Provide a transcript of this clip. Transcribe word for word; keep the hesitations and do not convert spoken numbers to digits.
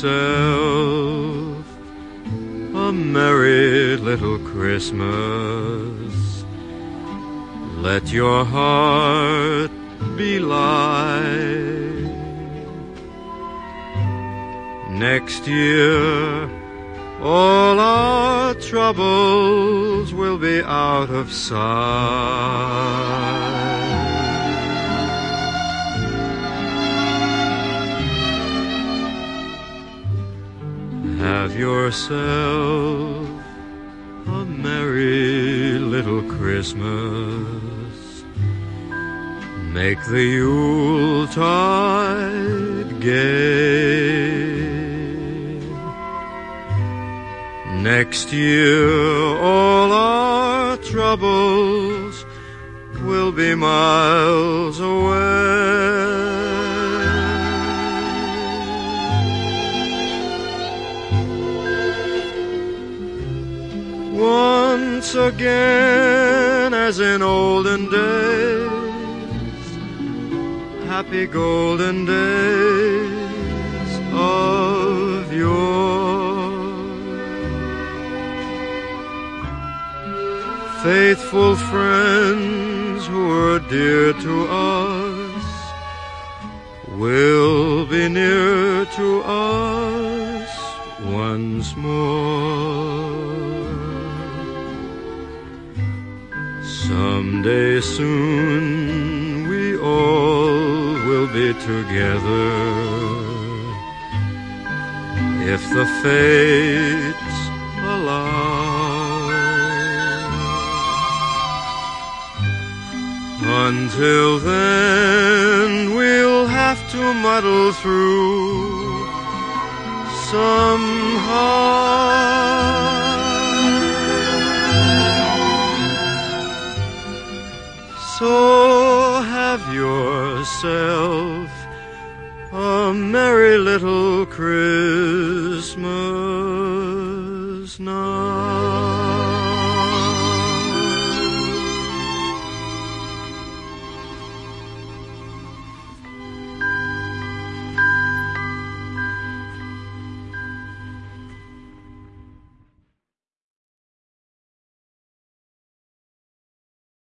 yourself a merry little Christmas. Let your heart be light. Next year, all our troubles will be out of sight. Have yourself a merry little Christmas. Make the Yuletide gay. Next year all our troubles will be miles away. Once again, as in olden days, happy golden days of yore. Faithful friends who were dear to us will be near to us once more. Someday soon we all will be together, if the fates allow. Until then we'll have to muddle through somehow. So have yourself a merry little Christmas.